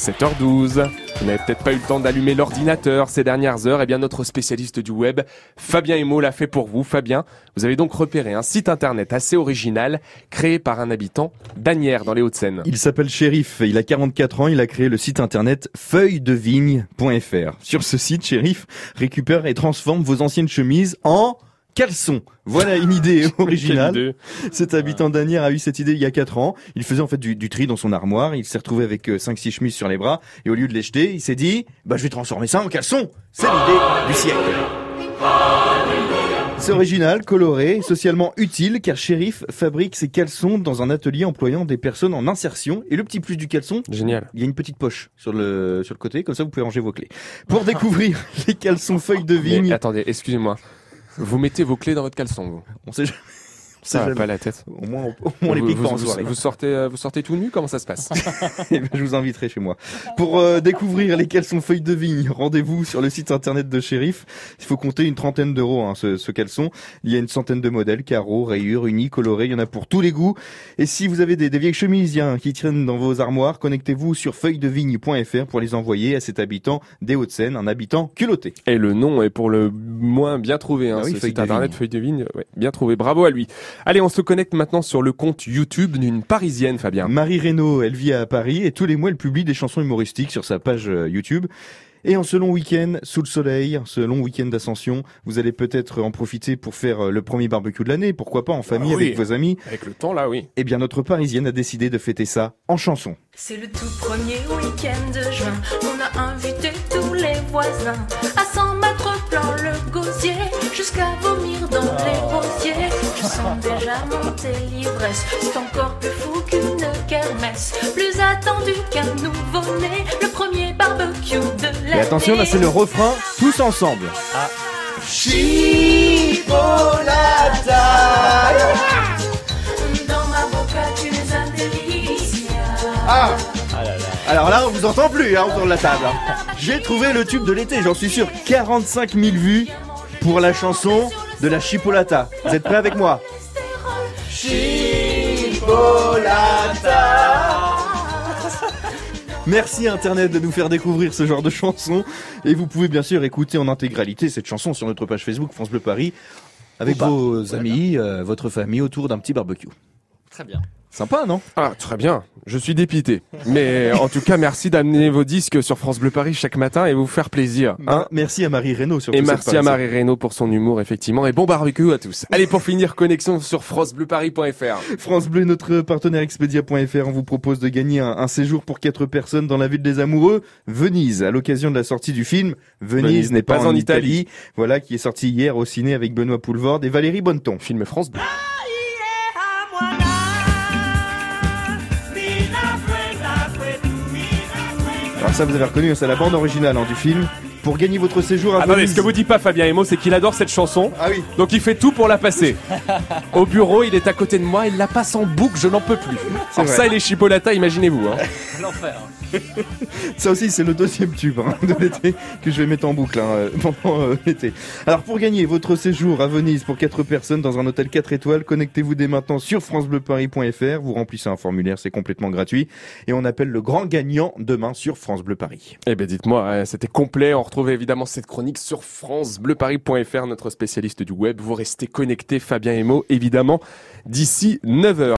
7h12. Vous n'avez peut-être pas eu le temps d'allumer l'ordinateur ces dernières heures. Eh bien, notre spécialiste du web, Fabien Emo, l'a fait pour vous. Fabien, vous avez donc repéré un site internet assez original, créé par un habitant d'Asnières, dans les Hauts-de-Seine. Il s'appelle Chérif, il a 44 ans, il a créé le site internet feuilledevigne.fr. Sur ce site, Chérif récupère et transforme vos anciennes chemises en caleçons. Voilà une idée originale. Cet habitant d'Asnières a eu cette idée il y a 4 ans. Il faisait en fait du tri dans son armoire. Il s'est retrouvé avec 5-6 chemises sur les bras. Et au lieu de les jeter, il s'est dit, je vais transformer ça en caleçon. C'est l'idée du siècle. C'est original, coloré, socialement utile, car Chérif fabrique ses caleçons dans un atelier employant des personnes en insertion. Et le petit plus du caleçon, génial, il y a une petite poche sur le côté, comme ça vous pouvez ranger vos clés. Pour découvrir les caleçons feuilles de vigne... Mais attendez, excusez-moi. Vous mettez vos clés dans votre caleçon, vous? On sait jamais. Ça va pas la tête. Au moins on les pique pas en soirée. Vous sortez tout nu? Comment ça se passe? Je vous inviterai chez moi. Pour découvrir les caleçons feuilles de vigne, rendez-vous sur le site internet de Chérif. Il faut compter une 30aine d'euros, ce caleçon. Il y a une centaine de modèles, carreaux, rayures, unis, colorés. Il y en a pour tous les goûts. Et si vous avez des vieilles chemises qui traînent dans vos armoires, connectez-vous sur feuilledevigne.fr pour les envoyer à cet habitant des Hauts-de-Seine, un habitant culotté. Et le nom est pour le moins bien trouvé, Ah oui, ce site internet Feuille de Vigne. Ouais, bien trouvé. Bravo à lui. Allez, on se connecte maintenant sur le compte YouTube d'une Parisienne, Fabien. Marie Reynaud, elle vit à Paris et tous les mois elle publie des chansons humoristiques sur sa page YouTube. Et en ce long week-end, sous le soleil, ce long week-end d'ascension, vous allez peut-être en profiter pour faire le premier barbecue de l'année, pourquoi pas en famille, avec vos amis. Avec le temps là, oui. Eh bien notre Parisienne a décidé de fêter ça en chanson. C'est le tout premier week-end de juin, on a invité tous les voisins à s'en mettre plein le gosier, jusqu'à vomir dans les rosiers. Je sens déjà monter l'ivresse, c'est encore plus fou qu'une kermesse, plus attendu qu'un nouveau-né, le premier barbecue de l'année. Et attention, là c'est le refrain, tous ensemble. Ah. Chipolata. Dans ma boca tu es un délice. Ah. Alors là on vous entend plus autour de la table. J'ai trouvé le tube de l'été, j'en suis sûr. 45 000 vues pour la chanson de la Chipolata. Vous êtes prêts avec moi? Chipolata. Merci Internet de nous faire découvrir ce genre de chanson. Et vous pouvez bien sûr écouter en intégralité cette chanson sur notre page Facebook France Bleu Paris avec vos amis, votre famille autour d'un petit barbecue. Très bien. Sympa, non? Ah, très bien. Je suis dépité. Mais en tout cas, merci d'amener vos disques sur France Bleu Paris chaque matin et vous faire plaisir. Hein, merci à Marie Reynaud surtout. Et merci à Marie Reynaud pour son humour, effectivement. Et bon barbecue à tous. Allez, pour finir, connexion sur francebleuparis.fr. France Bleu, notre partenaire Expedia.fr, on vous propose de gagner un séjour pour 4 personnes dans la ville des amoureux, Venise, à l'occasion de la sortie du film Venise n'est pas en Italie. Voilà, qui est sorti hier au ciné avec Benoît Poulvord et Valérie Bonneton. Film France Bleu. Alors ça vous avez reconnu, c'est la bande originale du film. Pour gagner votre séjour à Venise. Venise. Ce que vous dit pas Fabien Emo, c'est qu'il adore cette chanson. Ah oui. Donc il fait tout pour la passer. Au bureau, il est à côté de moi, il la passe en boucle, je n'en peux plus. Alors vrai. ça et les chipolatas, imaginez-vous. Hein. L'enfer. Ça aussi c'est le deuxième tube de l'été que je vais mettre en boucle pendant l'été. Alors pour gagner votre séjour à Venise pour 4 personnes dans un hôtel 4 étoiles, connectez-vous dès maintenant sur francebleuparis.fr, vous remplissez un formulaire, c'est complètement gratuit et on appelle le grand gagnant demain sur France Bleu Paris. Eh ben dites-moi, c'était complet, on retrouve évidemment cette chronique sur francebleuparis.fr, notre spécialiste du web. Vous restez connectés, Fabien Emo, évidemment, d'ici 9h.